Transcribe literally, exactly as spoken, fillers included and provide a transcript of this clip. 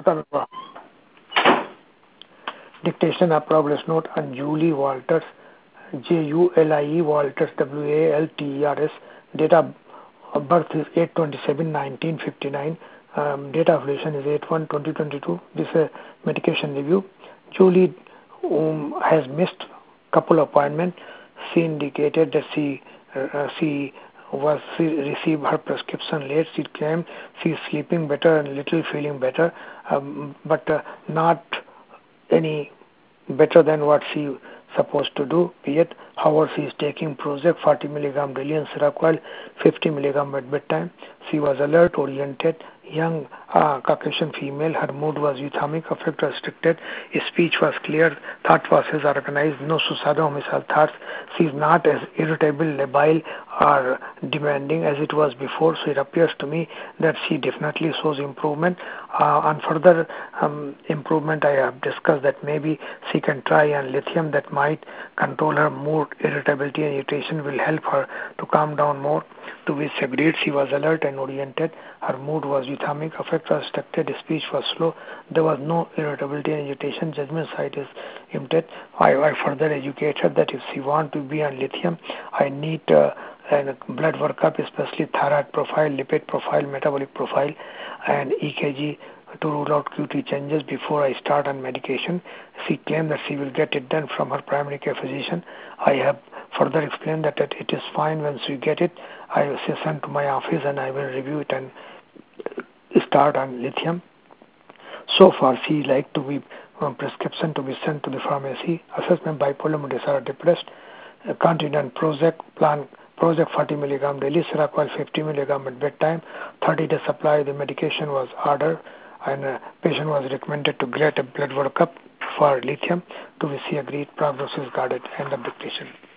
Tanva. Dictation of progress note on Julie Walters, J U L I E Walters, W A L T E R S. Date of birth is eight twenty-seven nineteen fifty-nine. Um, date of relation is eight one twenty twenty-two. This is a medication review. Julie um, has missed couple appointments. She indicated that she uh, she was she received her prescription late. She claimed she is sleeping better and little feeling better, um, but uh, not any better than what she supposed to do. Yet, however, she is taking Prozac forty milligram daily and Seroquel fifty milligram at bedtime. She was alert, oriented, young, uh, Caucasian female. Her mood was euthamic, affect restricted, speech was clear, thought process organized, no suicidal homicidal thoughts. She is not as irritable, labile, or demanding as it was before. So it appears to me that she definitely shows improvement. Uh, on further um, improvement, I have discussed that maybe she can try on lithium that might control her mood, irritability, and irritation will help her to calm down more. To which she agreed. She was alert and oriented. Her mood was euthamic, affect was restricted, speech was slow. There was no irritability and agitation. Judgment side is impaired. I, I further educated that if she want to be on lithium, I need uh, a blood workup, especially thyroid profile, lipid profile, metabolic profile, and E K G to rule out Q T changes before I start on medication. She claimed that she will get it done from her primary care physician. I have further explained that it is fine once you get it. I will send to my office and I will review it and start on lithium. So far, she like to be um, prescription to be sent to the pharmacy. Assessment bipolar mood disorder, depressed. Uh, continue on Prozac plan. Prozac forty milligram daily, Seroquel fifty milligram at bedtime. thirty day supply of the medication was ordered, and uh, patient was recommended to get a blood workup for lithium. To which she agreed. Prognosis guarded. End of dictation.